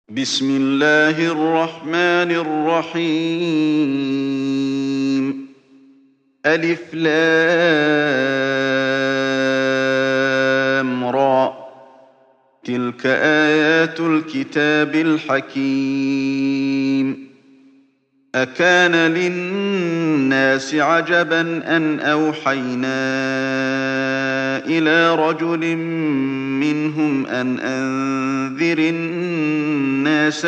بسم الله الرحمن الرحيم. ألف لام را. تلك آيات الكتاب الحكيم. أكان للناس عجبا أن أوحينا إلى رجل منهم أن أنذر الناس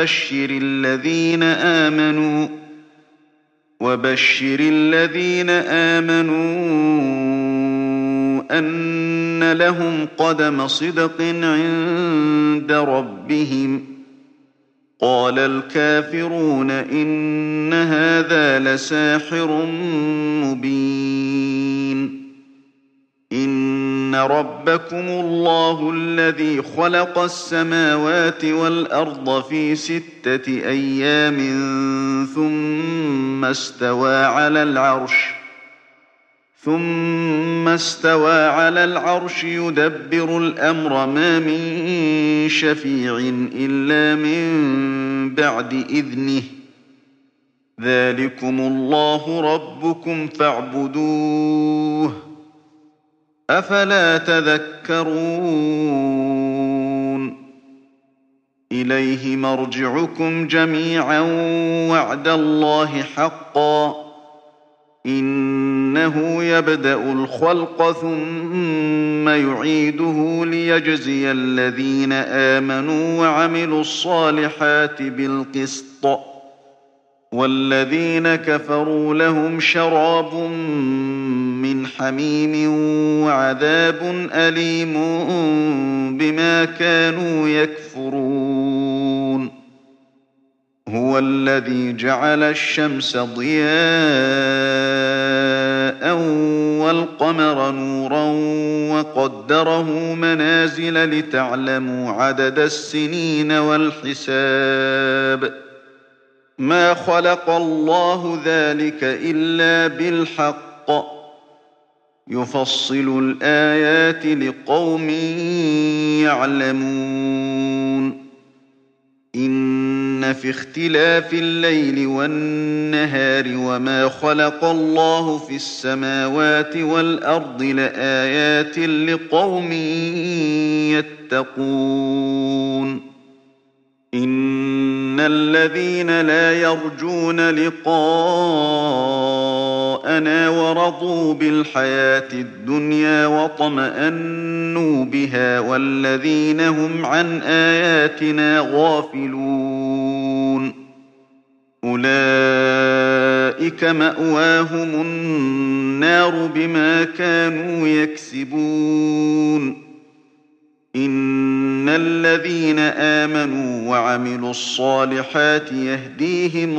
وبشر الذين آمنوا أن لهم قدم صدق عند ربهم. قال الكافرون إن هذا لساحر مبين. إن ربكم الله الذي خلق السماوات والأرض في 6 أيام ثم استوى على العرش يدبر الأمر ما من شفيع إلا من بعد إذنه. ذلكم الله ربكم فاعبدوه أفلا تذكرون. إليه مرجعكم جميعا وعد الله حقا. إنه يبدأ الخلق ثم يعيده ليجزي الذين آمنوا وعملوا الصالحات بالقسط. والذين كفروا لهم شراب من حميم وعذاب أليم بما كانوا يكفرون. هو الذي جعل الشمس ضياء والقمر نورا وقدره منازل لتعلموا عدد السنين والحساب. ما خلق الله ذلك إلا بالحق. يفصل الآيات لقوم يعلمون. إن في اختلاف الليل والنهار وما خلق الله في السماوات والأرض لآيات لقوم يتقون. إن الذين لا يرجون لقاءنا ورضوا بالحياة الدنيا واطمأنوا بها والذين هم عن آياتنا غافلون أولئك مأواهم النار بما كانوا يكسبون. إن الذين آمنوا وعملوا الصالحات يهديهم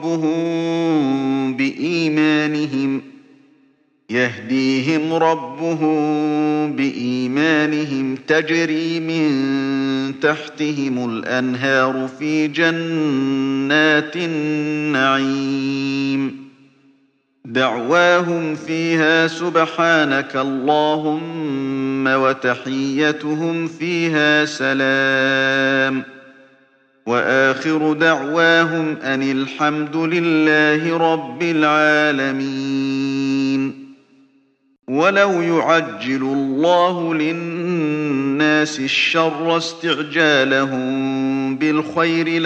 ربهم بإيمانهم تجري من تحتهم الأنهار في جنات النعيم. دعواهم فيها سبحانك اللهم وتحيتهم فيها سلام. وآخر دعواهم أن الحمد لله رب العالمين. ولو يعجل الله للناس الشر استعجالهم بالخير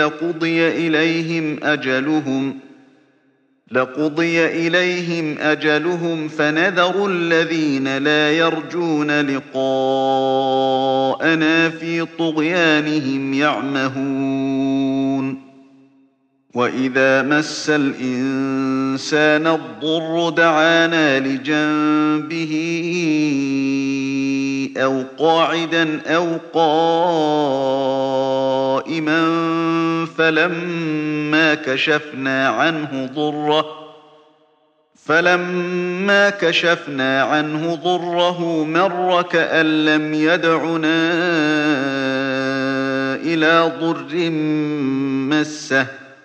لقضي إليهم أجلهم فنذر الذين لا يرجون لقاءنا في طغيانهم يعمهون. وإذا مس الإنسان الضر دعانا لجنبه أو قاعدا أو قائما فلما كشفنا عنه ضره مر كأن لم يدعنا إلى ضر مسه.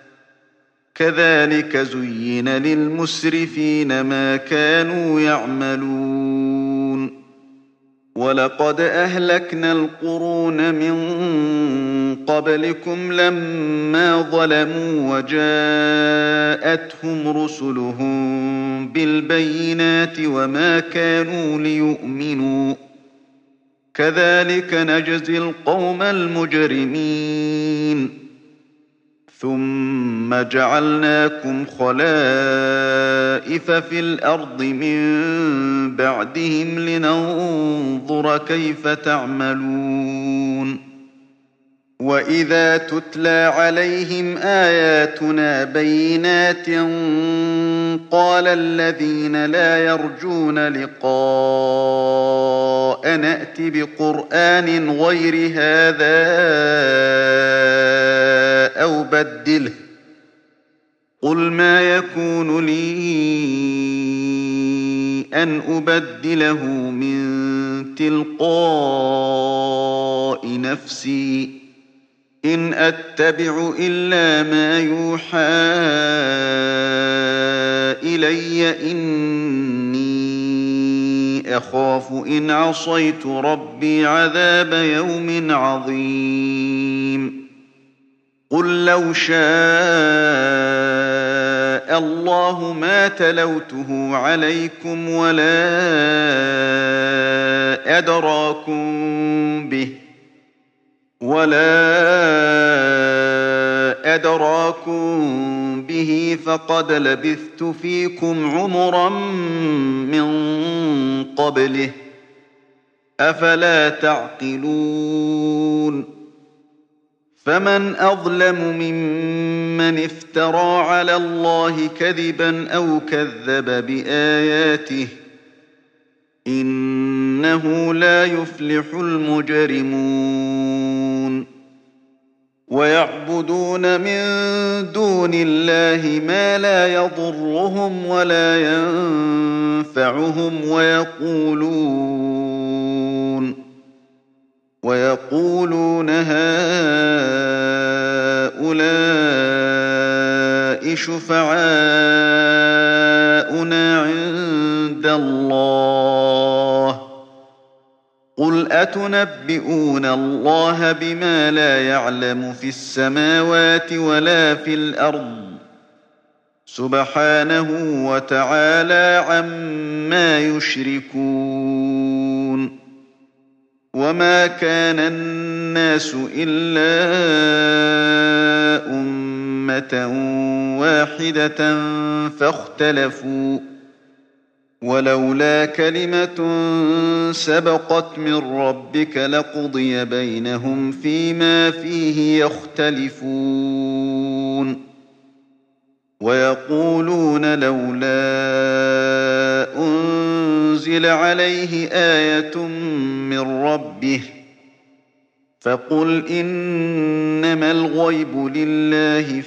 كذلك زين للمسرفين ما كانوا يعملون. ولقد أهلكنا القرون من قبلكم لما ظلموا وجاءتهم رسلهم بالبينات وما كانوا ليؤمنوا كذلك نجزي القوم المجرمين ثم جعلناكم خلائف في الأرض من بعدهم لننظر كيف تعملون وإذا تتلى عليهم آياتنا بينات قال الذين لا يرجون لقاء نأت بقرآن غير هذا أو بدله قل ما يكون لي أن أبدله من تلقاء نفسي إن أتبع إلا ما يوحى إلي إني أخاف إن عصيت ربي عذاب يوم عظيم قل لو شاء الله ما تلوته عليكم ولا أدراكم به فقد لبثت فيكم عمرا من قبله أفلا تعقلون فمن أظلم ممن افترى على الله كذبا أو كذب بآياته إنه لا يفلح المجرمون ويعبدون من دون الله ما لا يضرهم ولا ينفعهم ويقولون هؤلاء شفعاؤنا عند الله قل أتنبئون الله بما لا يعلم في السماوات ولا في الأرض سبحانه وتعالى عما يشركون وما كان الناس إلا أمة واحدة فاختلفوا ولولا كلمة سبقت من ربك لقضي بينهم فيما فيه يختلفون ويقولون لولا أنزل عليه آية من ربه فقل إنما الغيب لله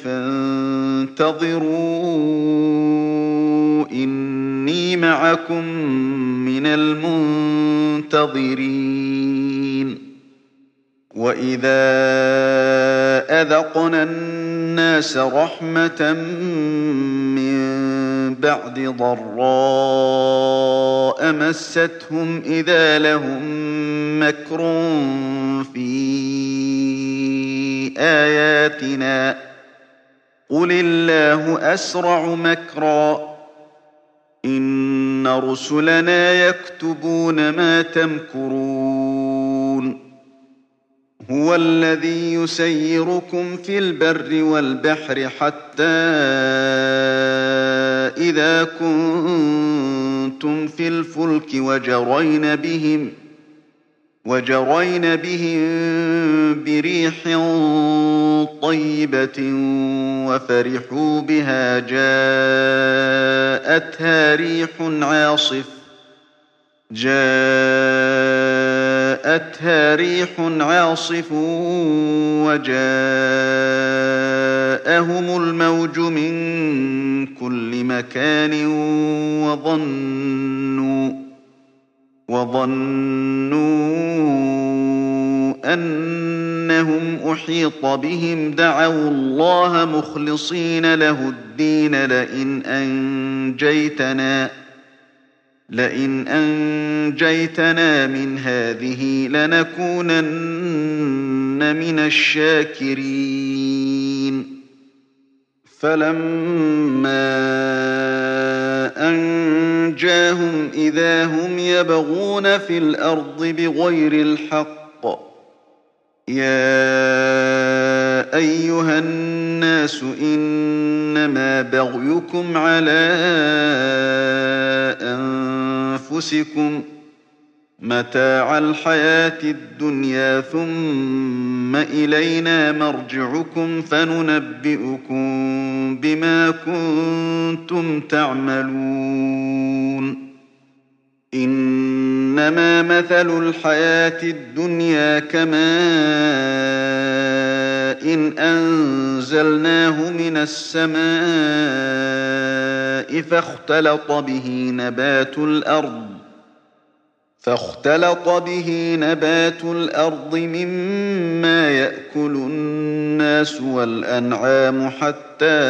فانتظروا إني معكم من المنتظرين وإذا أذقنا الناس رحمة من بعد ضراء مستهم إذا لهم مكر في آياتنا قل الله أسرع مكرا إن رسلنا يكتبون ما تمكرون هو الذي يسيركم في البر والبحر حتى إذا كنتم في الفلك وجرين بهم بريح طيبة وفرحوا بها جاءتها ريح عاصف وجاءهم الموج من كل مكان وظنوا أنهم أحيط بهم دعوا الله مخلصين له الدين لئن أنجيتنا من هذه لنكونن من الشاكرين فلما أنجاهم إذا هم يبغون في الأرض بغير الحق يا أيها الناس إنما بغيكم على أنفسكم متاع الحياة الدنيا ثم إلينا مرجعكم فننبئكم بما كنتم تعملون إنما مثل الحياة الدنيا كماء إن أنزلناه من السماء فاختلط به نبات الأرض مما يأكل الناس والأنعام حتى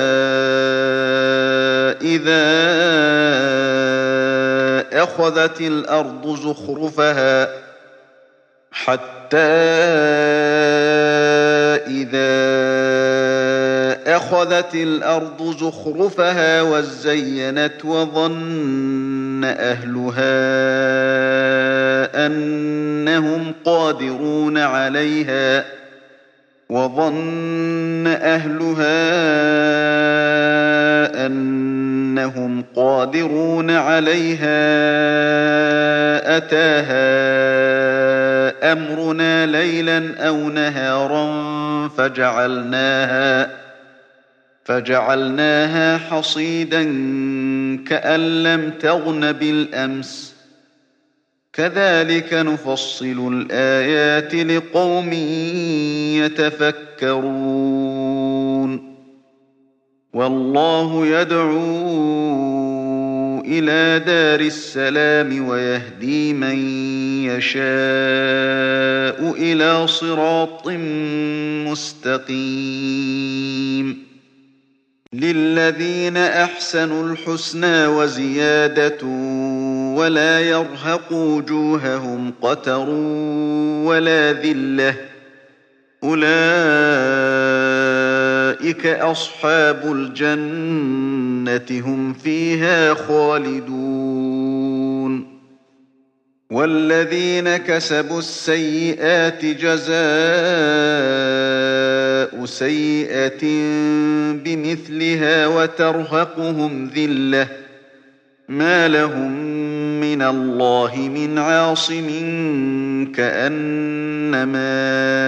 إذا أخذت الأرض زخرفها وزينت وظن أهلها أنهم قادرون عليها أتاها أمرنا ليلا أو نهارا فجعلناها حصيدا كأن لم تغن بالأمس كذلك نفصل الآيات لقوم يتفكرون والله يدعو إلى دار السلام ويهدي من يشاء إلى صراط مستقيم للذين أحسنوا الحسنى وزيادة ولا يرهق وجوههم قتر ولا ذلة أولئك أصحاب الجنة هم فيها خالدون والذين كسبوا السيئات جزاء سيئة بمثلها وترهقهم ذلة ما لهم من الله من عاصم كأنما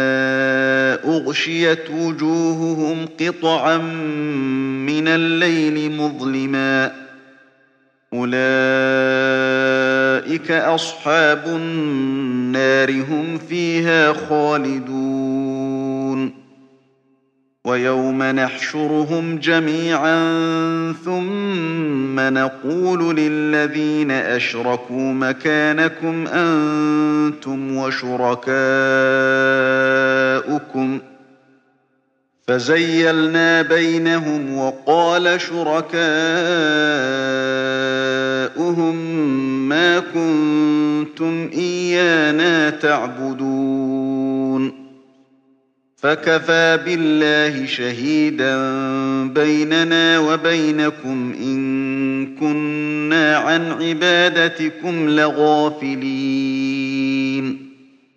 أغشيت وجوههم قطعا من الليل مظلما أولئك أصحاب النار هم فيها خالدون ويوم نحشرهم جميعا ثم نقول للذين أشركوا مكانكم أنتم وشركاؤكم فزيلنا بينهم وقال شركاؤهم ما كنتم إيانا تعبدون فكفى بالله شهيدا بيننا وبينكم إن كنا عن عبادتكم لغافلين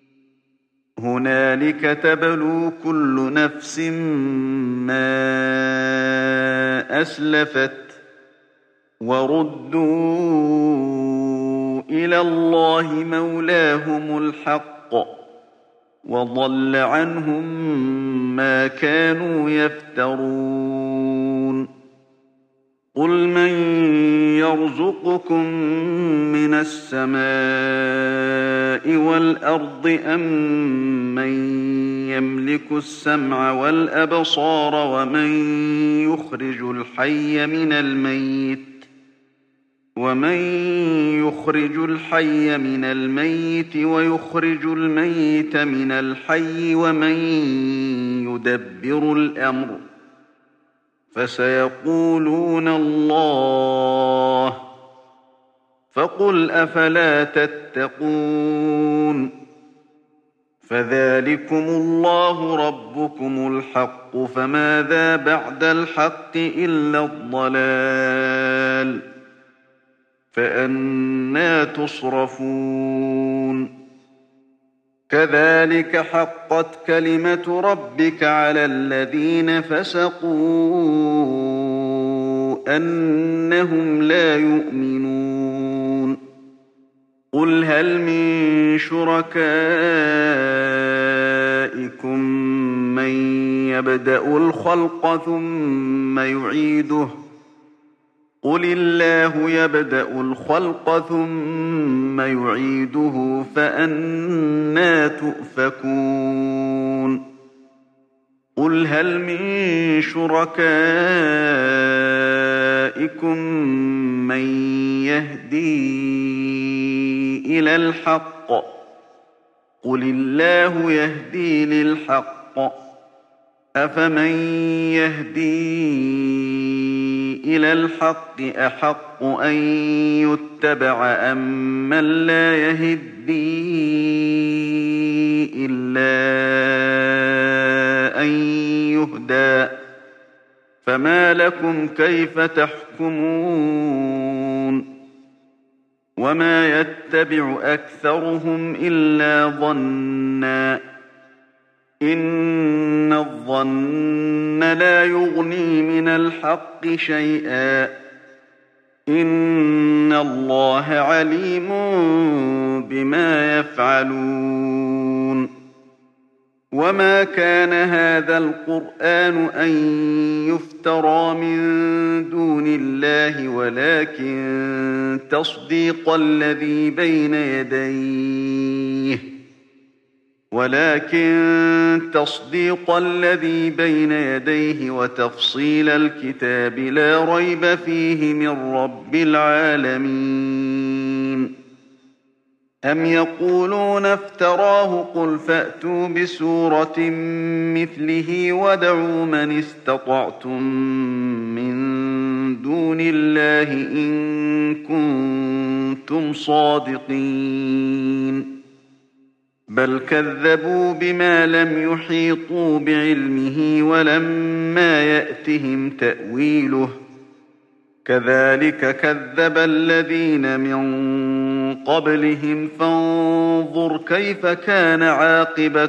هنالك تبلو كل نفس ما أسلفت وردوا إلى الله مولاهم الحق وضل عنهم ما كانوا يفترون قل من يرزقكم من السماء والأرض أم من يملك السمع والأبصار ومن يخرج الحي من الميت ويخرج الميت من الحي ومن يدبر الأمر فسيقولون الله فقل أفلا تتقون فذلكم الله ربكم الحق فماذا بعد الحق إلا الضلال فأنى تصرفون كذلك حقت كلمة ربك على الذين فسقوا أنهم لا يؤمنون قل هل من شركائكم من يبدأ الخلق ثم يعيده قل الله يبدأ الخلق ثم يعيده فأنى تؤفكون قل هل من شركائكم من يهدي إلى الحق قل الله يهدي للحق أفمن يهدي إلى الحق أحق أن يتبع أم من لا يهدي إلا أن يهدى فما لكم كيف تحكمون وما يتبع أكثرهم إلا ظنا إن الظن لا يغني من الحق شيئا إن الله عليم بما يفعلون وما كان هذا القرآن أن يفترى من دون الله ولكن تصديق الذي بين يديه وتفصيل الكتاب لا ريب فيه من رب العالمين أم يقولون افتراه قل فأتوا بسورة مثله وادعوا من استطعتم من دون الله إن كنتم صادقين بل كذبوا بما لم يحيطوا بعلمه ولما يأتهم تأويله كذلك كذب الذين من قبلهم فانظر كيف كان عاقبة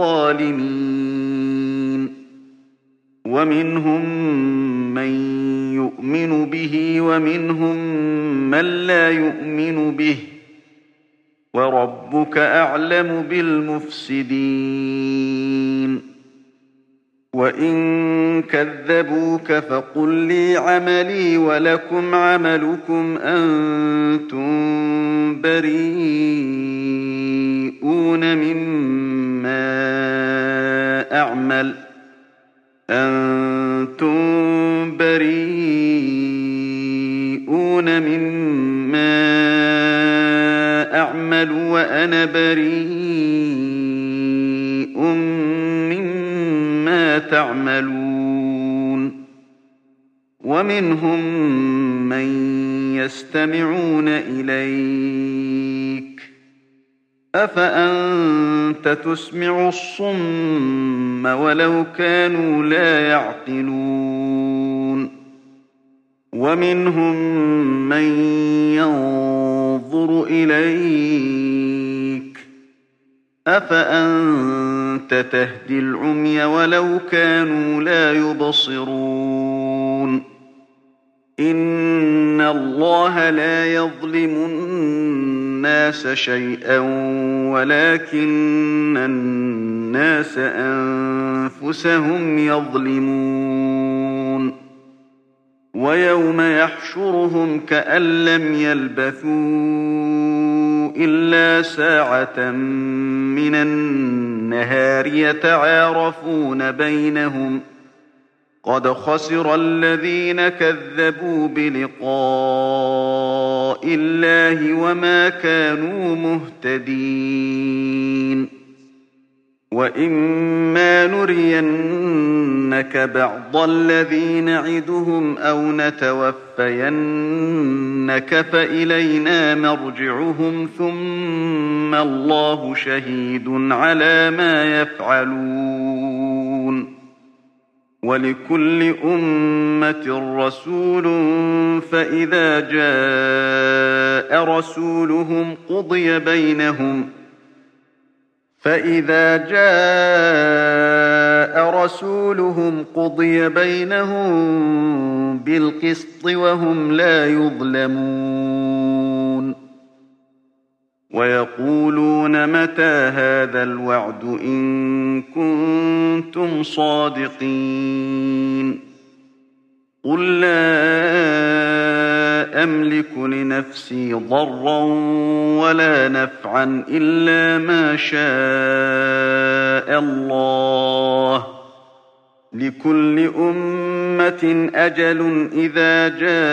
الظالمين ومنهم من يؤمن به ومنهم من لا يؤمن به وربك أعلم بالمفسدين وإن كذبوك فقل لي عملي ولكم عملكم أنتم بريئون مما أعمل وأنا بريء مما تعملون ومنهم من يستمعون إليك أفأنت تسمع الصم ولو كانوا لا يعقلون ومنهم من ينظر إليك أفأنت تهدي العمي ولو كانوا لا يبصرون إن الله لا يظلم الناس شيئا ولكن الناس أنفسهم يظلمون ويوم يحشرهم كأن لم يلبثوا إلا ساعة من النهار يتعارفون بينهم قد خسر الذين كذبوا بلقاء الله وما كانوا مهتدين وَإِمَّا نُرِيَنَّكَ بَعْضَ الَّذِي نَعِدُهُمْ أَوْ نَتَوَفَّيَنَّكَ فَإِلَيْنَا مَرْجِعُهُمْ ثُمَّ اللَّهُ شَهِيدٌ عَلَىٰ مَا يَفْعَلُونَ وَلِكُلِّ أُمَّةٍ رَّسُولٌ فَإِذَا جَاءَ رسولهم قضي بينهم بالقسط وهم لا يظلمون ويقولون متى هذا الوعد إن كنتم صادقين قل لا أملك لنفسي ضرا ولا نفعا إلا ما شاء الله لكل أمة أجل إذا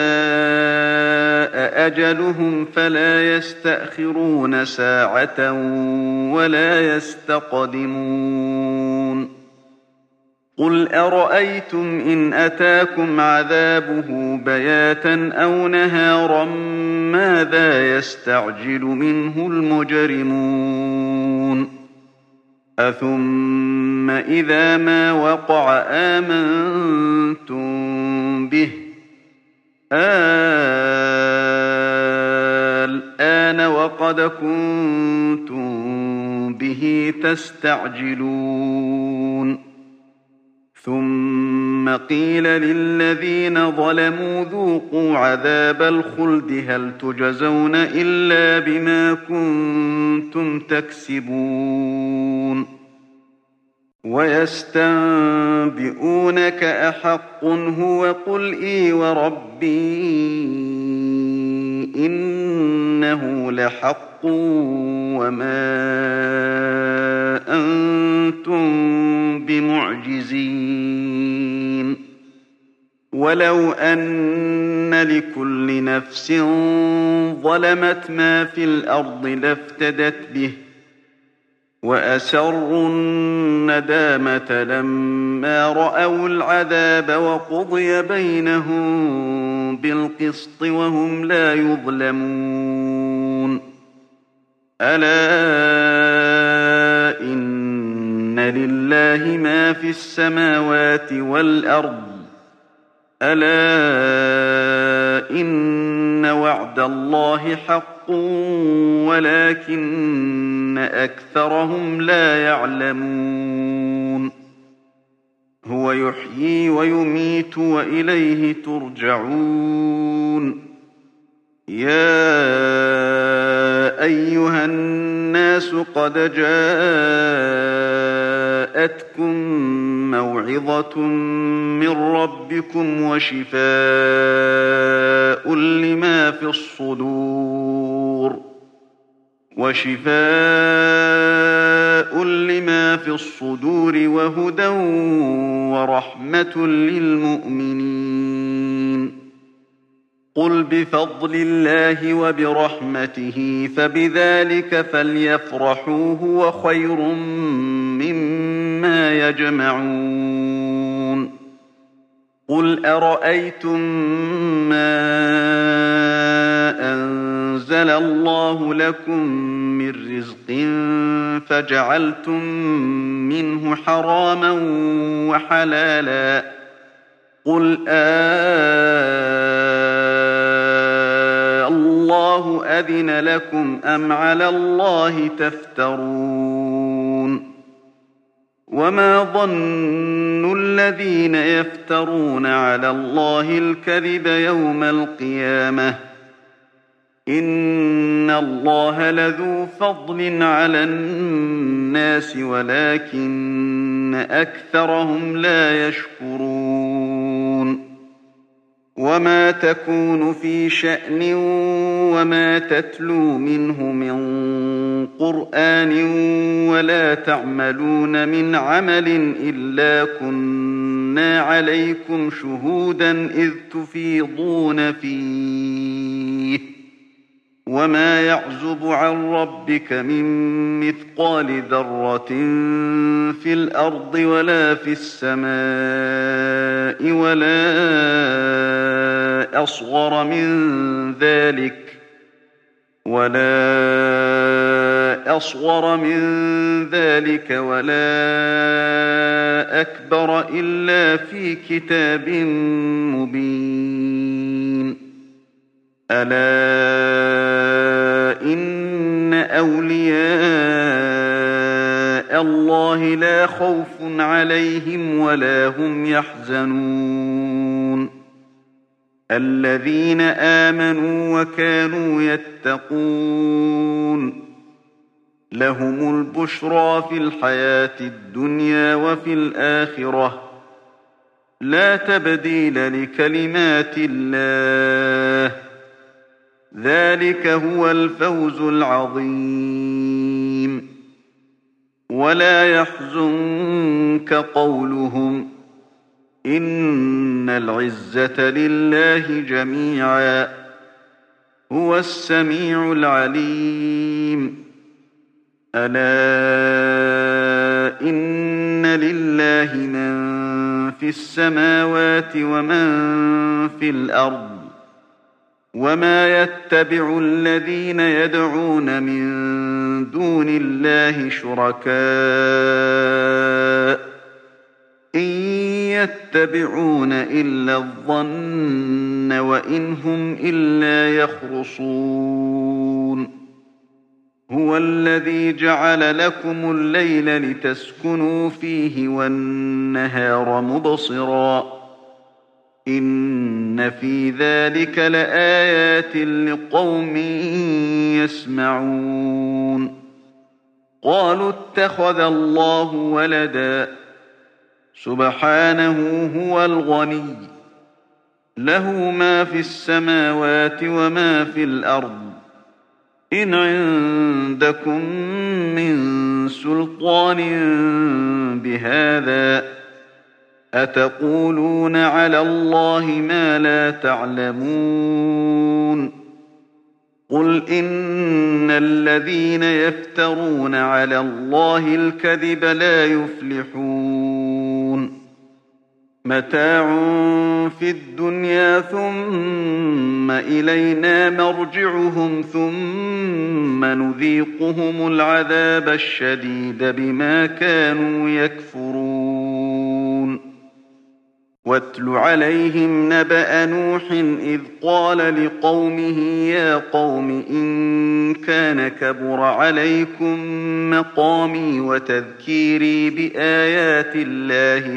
جاء أجلهم فلا يستأخرون ساعة ولا يستقدمون قل أرأيتم إن أتاكم عذابه بياتا أو نهارا ماذا يستعجل منه المجرمون أثم إذا ما وقع آمنتم به الآن وقد كنتم به تستعجلون ثم قيل للذين ظلموا ذوقوا عذاب الخلد هل تجزون إلا بما كنتم تكسبون ويستنبئونك أحق هو قل إي وربي إنه لحق وما أنتم بمعجزين ولو أن لكل نفس ظلمت ما في الأرض لافتدت به وأسروا الندامة لما رأوا العذاب وقضي بينهم بالقسط وهم لا يظلمون ألا إن لله ما في السماوات والأرض ألا إن وعد الله حق ولكن أكثرهم لا يعلمون هو يحيي ويميت وإليه ترجعون يا أيها الناس قد جاءتكم موعظة من ربكم وشفاء لما في الصدور وهدى ورحمة للمؤمنين قل بفضل الله وبرحمته فبذلك فليفرحوا هو خير مما يجمعون قل أرأيتم ما أنزل الله لكم من رزق فجعلتم منه حراما وحلالا قل الله أذن لكم أم على الله تفترون وما ظن الذين يفترون على الله الكذب يوم القيامة إن الله لذو فضل على الناس ولكن أكثرهم لا يشكرون وما تكون في شأن وما تتلو منه من قرآن ولا تعملون من عمل إلا كنا عليكم شهودا إذ تفيضون فيه وما يعزب عن ربك من مثقال ذرة في الأرض ولا في السماء ولا أصغر من ذلك ولا أكبر إلا في كتاب مبين. ألا إن أولياء الله لا خوف عليهم ولا هم يحزنون الذين آمنوا وكانوا يتقون لهم البشرى في الحياة الدنيا وفي الآخرة لا تبديل لكلمات الله ذلك هو الفوز العظيم. ولا يحزنك قولهم إن العزة لله جميعا هو السميع العليم. ألا إن لله من في السماوات ومن في الأرض وما يتبع الذين يدعون من دون الله شركاء إن يتبعون إلا الظن وإن هم إلا يخرصون. هو الذي جعل لكم الليل لتسكنوا فيه والنهار مبصرا إن في ذلك لآيات لقوم يسمعون. قالوا اتخذ الله ولدا سبحانه هو الغني له ما في السماوات وما في الأرض إن عندكم من سلطان بهذا أتقولون على الله ما لا تعلمون. قل إن الذين يفترون على الله الكذب لا يفلحون. متاع في الدنيا ثم إلينا مرجعهم ثم نذيقهم العذاب الشديد بما كانوا يكفرون. واتل عليهم نبأ نوح إذ قال لقومه يا قوم إن كان كبر عليكم مقامي وتذكيري بآيات الله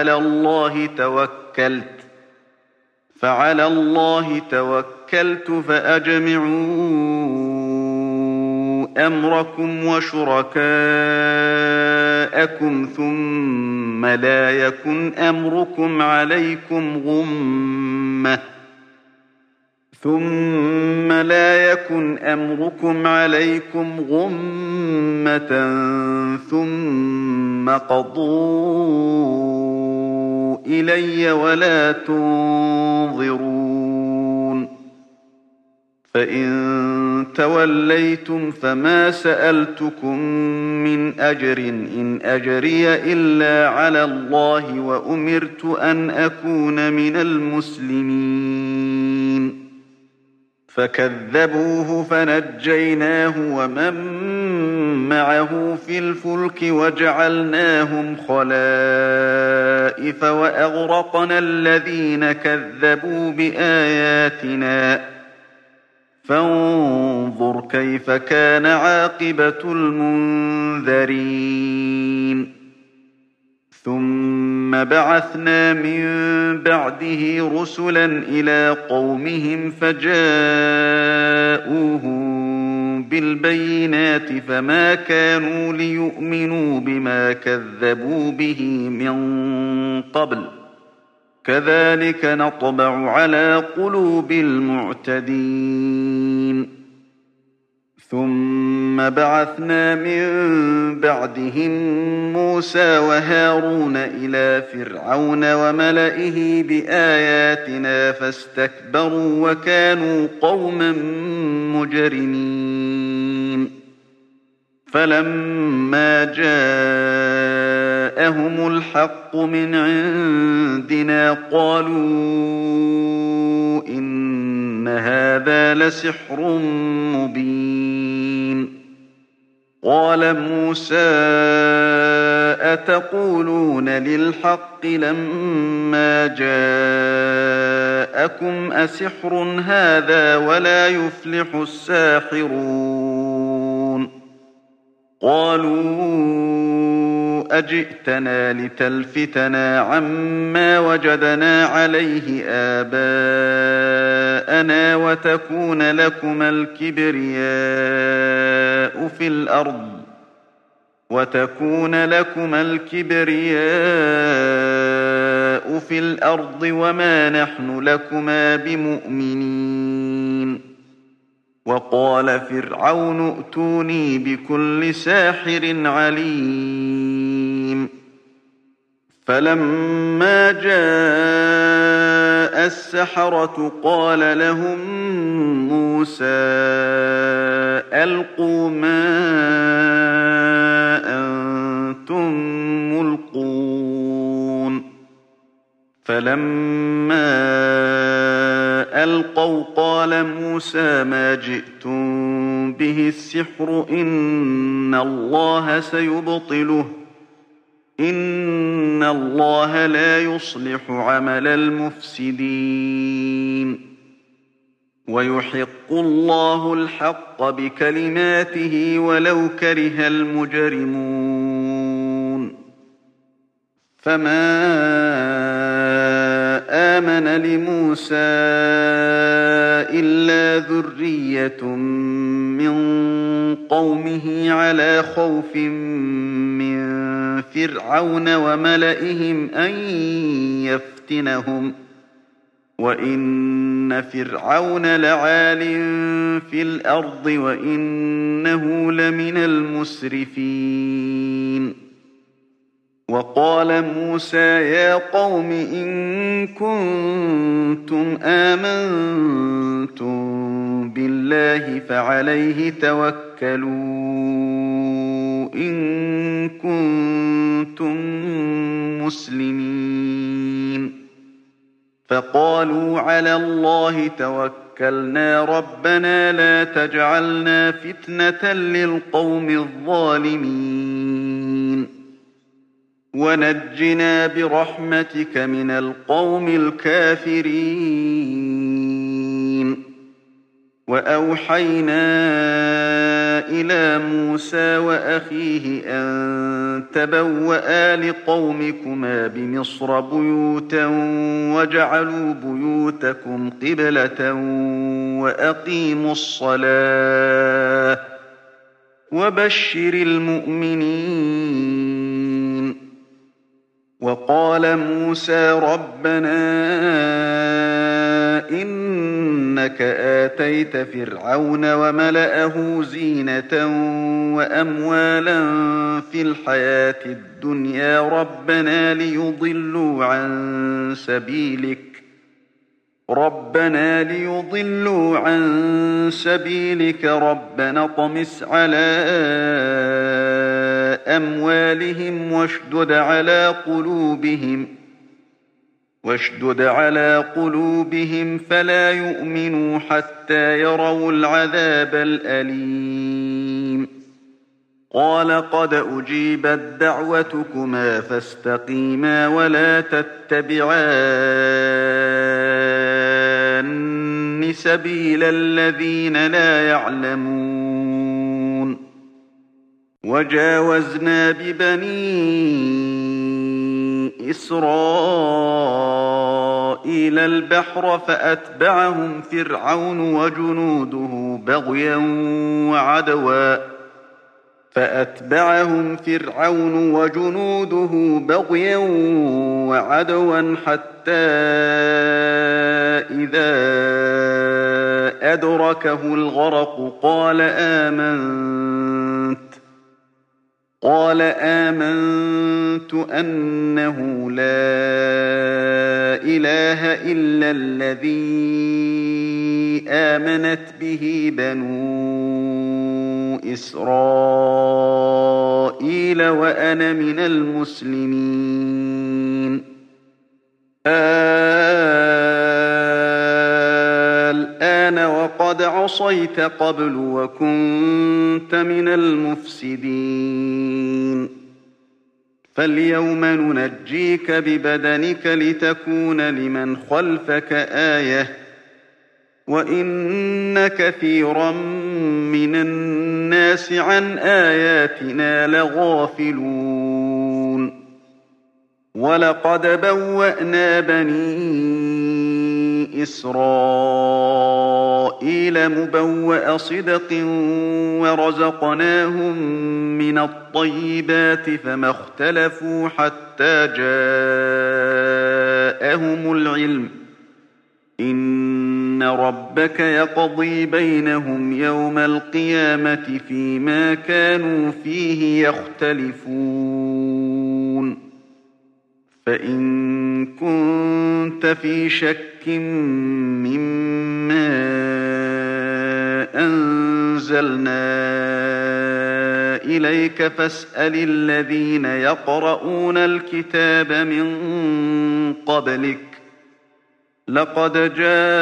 فعلى الله توكلت فأجمعوا أمركم وشركاءكم ثم لا يكن أمركم عليكم غمة ثم قضوا إلي ولا تنظرون. فإن توليتم فما سألتكم من أجر إن أجري إلا على الله وأمرت أن أكون من المسلمين. فكذبوه فنجيناه ومن معه في الفلك وجعلناهم خلائف وأغرقنا الذين كذبوا بآياتنا فانظر كيف كان عاقبة المنذرين. ثم بعثنا من بعده رسلا إلى قومهم فجاءوهم بالبينات فما كانوا ليؤمنوا بما كذبوا به من قبل كذلك نطبع على قلوب المعتدين. ثم ثم بعثنا من بعدهم موسى وهارون إلى فرعون وملئه بآياتنا فاستكبروا وكانوا قوما مجرمين فلما جاءهم الحق من عندنا قالوا إن هذا لسحر مبين قال موسى أتقولون للحق لما جاءكم أسحر هذا ولا يفلح الساحرون قالوا أجئتنا لتلفتنا عما وجدنا عليه آباءنا وتكون لكما الكبرياء في الأرض وما نحن لكما بمؤمنين وقال فرعون ائتوني بكل ساحر عليم فلما جاء السحرة قال لهم موسى ألقوا ما أنتم ملقون فلما ألقوا قال موسى ما جئتم به السحر إن الله سيبطله إن الله لا يصلح عمل المفسدين ويحق الله الحق بكلماته ولو كره المجرمون فما آمن لموسى إلا ذرية من قومه على خوف من فرعون وملئهم أن يفتنهم وإن فرعون لعال في الأرض وإنه لمن المسرفين وقال موسى يا قوم إن كنتم آمنتم بالله فعليه توكلوا إن كنتم مسلمين فقالوا على الله توكلنا ربنا لا تجعلنا فتنة للقوم الظالمين ونجنا برحمتك من القوم الكافرين وأوحينا إلى موسى وأخيه أن تبوأ لقومكما بمصر بيوتا واجعلوا بيوتكم قبلة وأقيموا الصلاة وبشر المؤمنين وقال موسى ربنا إنك آتيت فرعون وملأه زينة وأموالا في الحياة الدنيا ربنا ليضلوا عن سبيلك ربنا اطمس على أموالهم واشدد على قلوبهم فلا يؤمنوا حتى يروا العذاب الأليم قال قد أجيبت دعوتكما فاستقيما ولا تتبعان سبيل الذين لا يعلمون وجاوزنا ببني إسرائيل البحر فأتبعهم فرعون وجنوده بغيا وعدوا حتى إذا أدركه الغرق قال قال آمنت أنه لا إله إلا الذي آمنت به بنو إسرائيل وأنا من المسلمين الآن وقد عصيت قبل وكنت من المفسدين فاليوم ننجيك ببدنك لتكون لمن خلفك آية وإن كثيرا من الناس عن آياتنا لغافلون ولقد بوأنا بني إسرائيل مبوأ صدق ورزقناهم من الطيبات فما اختلفوا حتى جاءهم العلم إن ربك يقضي بينهم يوم القيامة فيما كانوا فيه يختلفون فإن كنت في شك مما أنزلنا إليك فاسأل الذين يقرؤون الكتاب من قبلك لقد جاءك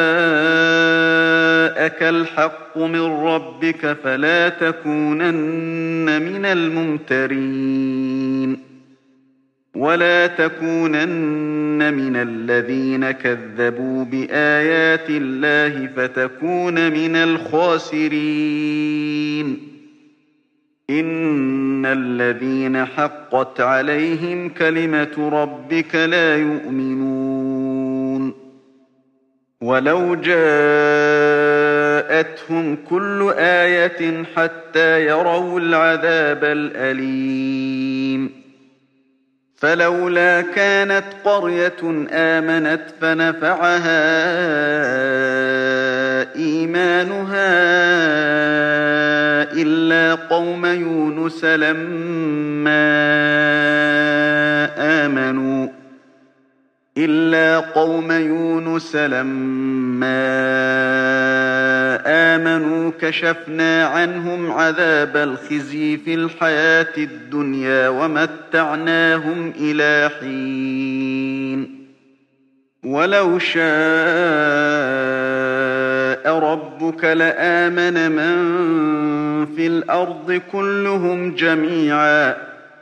الحق من ربك فلا تكونن من الممترين ولا تكونن من الذين كذبوا بآيات الله فتكون من الخاسرين إن الذين حقت عليهم كلمة ربك لا يؤمنون ولو جاءتهم كل آية حتى يروا العذاب الأليم فلولا كانت قرية آمنت فنفعها إيمانها إلا قوم يونس لما آمنوا كشفنا عنهم عذاب الخزي في الحياة الدنيا ومتعناهم إلى حين ولو شاء ربك لآمن من في الأرض كلهم جميعا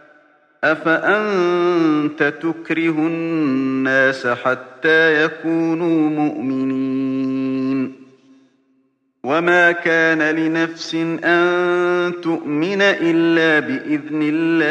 أفأنت تكره الناس حتى يكونوا مؤمنين وما كان لنفس أن تؤمن إلا بإذن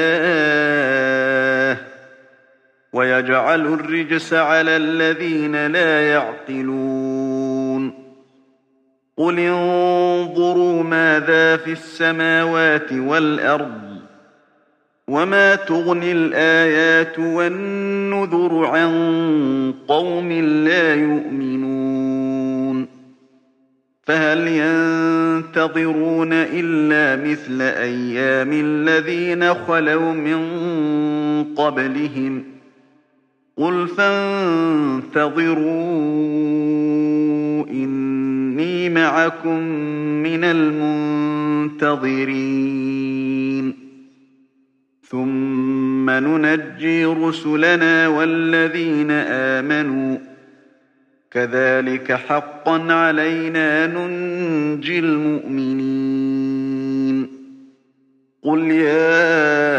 الله ويجعل الرجس على الذين لا يعقلون قل انظروا ماذا في السماوات والأرض وما تغني الآيات والنذر عن قوم لا يؤمنون فهل ينتظرون إلا مثل أيام الذين خلوا من قبلهم قل فانتظروا إني معكم من المنتظرين ثم ننجي رسلنا والذين آمنوا كذلك حقا علينا ننجي المؤمنين قل يا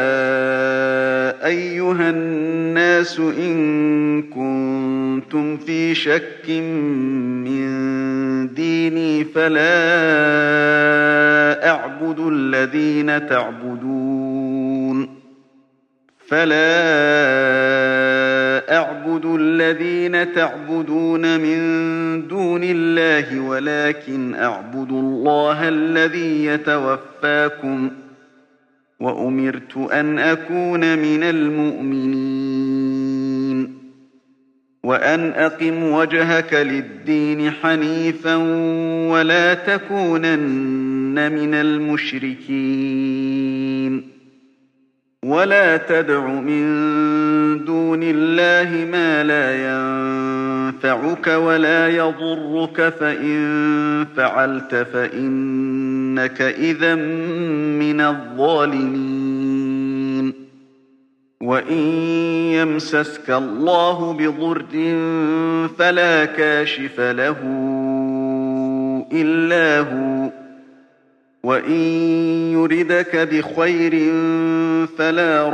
أيها الناس إن كنتم في شك من ديني فلا أعبد الذين تعبدون من دون الله ولكن أعبد الله الذي يتوفاكم وأمرت أن أكون من المؤمنين وأن أقم وجهك للدين حنيفا ولا تكونن من المشركين ولا تدع من دون الله ما لا ينفعك ولا يضرك فإن فعلت فإنك إذا من الظالمين وإن يمسسك الله بضر فلا كاشف له إلا هو وإن يردك بخير فلا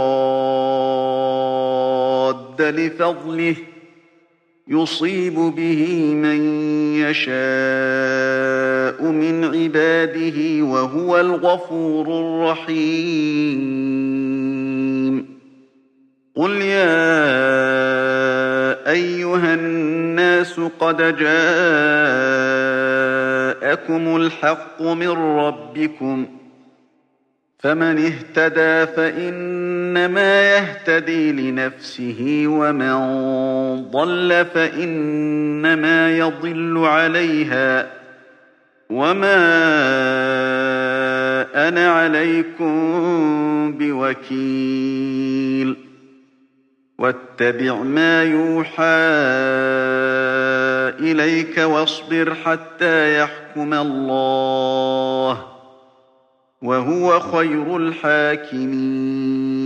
راد لفضله يصيب به من يشاء من عباده وهو الغفور الرحيم قل يا أيها الناس قد جاءكم الحق من ربكم فمن اهتدى فإنما يهتدي لنفسه ومن ضل فإنما يضل عليها وما أنا عليكم بوكيل واتبع ما يوحى إليك واصبر حتى يحكم الله وهو خير الحاكمين